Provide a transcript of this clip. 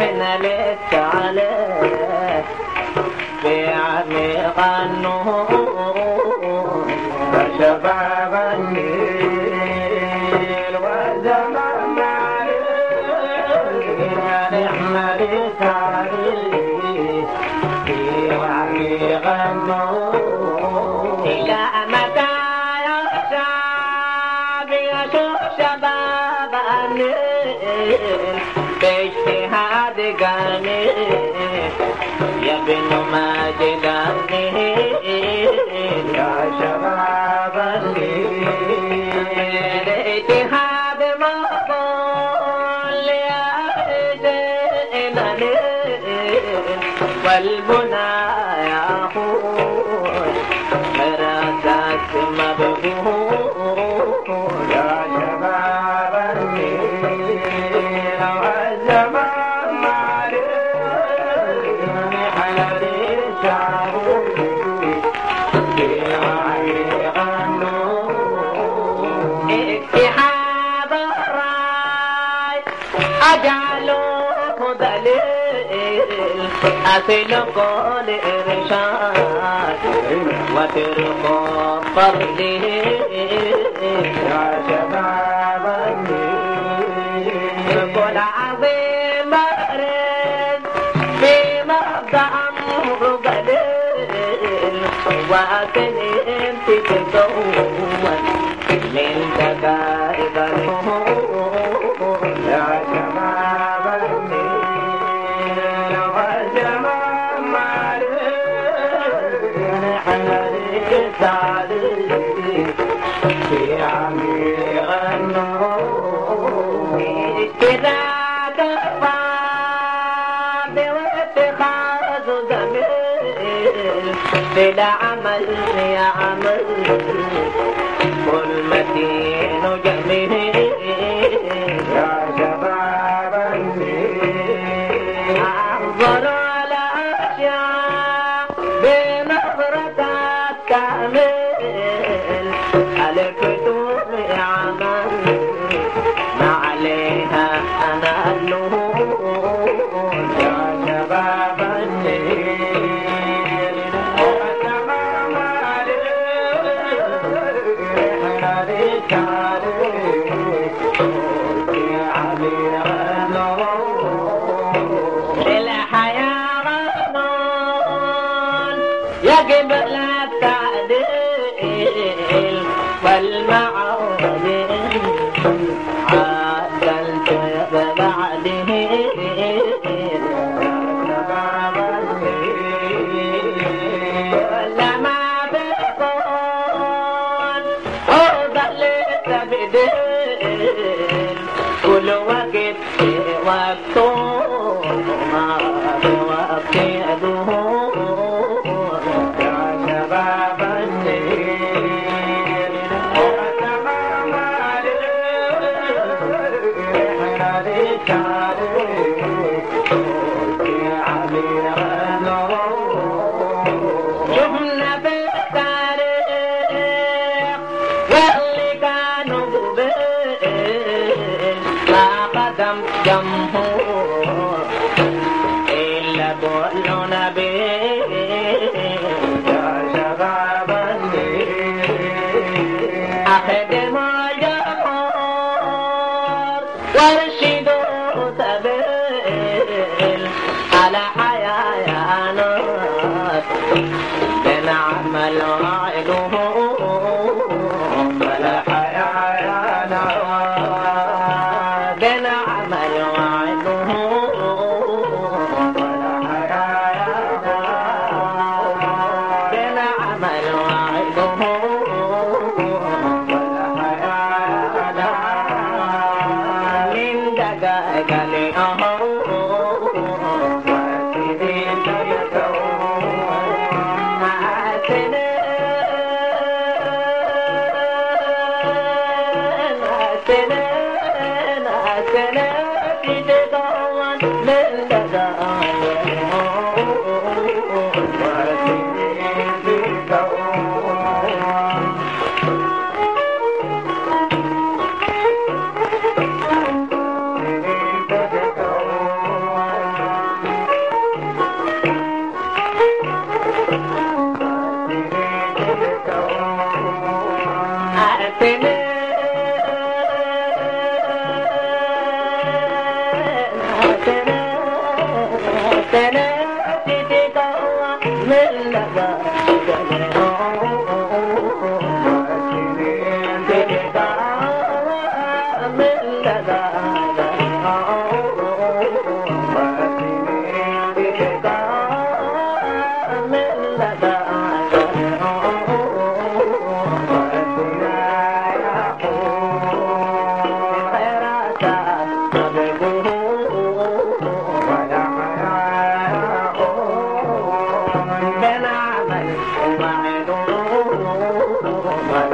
احنا لسه عليه في عميق النور شباب النيل والزمان معلينا نحمل التاريخ في عميق النور إلى متى يا شعب يشوف شباب النيل باجتهاد قليل يا بن ماجد النيل يا شباب النيل اجتهاد مقبول يا ايدينا النيل والبنى يا اخوي مراسك مبهور يا شباب النيل والزمان معلم حلال الشعور في عميق النور اتحاد الراي اجعلوه دليل اصل كل ارشاد وتركوا فضله يا شباب النيل كل عظيم بارد في مبدأ امر قليل وأكلم تتزود من دقائق الهموم يا شباب النيل والزمان معلم حنالك التعليم في عميق النور اتخاذ الفاض واتخاذ زميل بلا عمل يا عمل كل متين جميل يا شباب النيل انظر على اشياء بنظرة التأمين الفتور عمل ما عليها انا اللون يا شباب النيل وتمام عليك الحياة غصنون يجب لا التعديل والمعود عدلت بعده لما بيكون وضلت بدين كل وقت وقته ما بوقت يدور يا شباب النيل وتمام عليك يا عميق النور شفنا بالتاريخ واللي كانوا قبل ما قدم جمهور إلا كلنا بيه يا شباب النيل أخدموا الجمهور وارشدوا سبيل على حياة يا ناس بنعمل وعدهم على حياة يا ناس بنعمل وعدهم على حياة يا ناس بنعمل من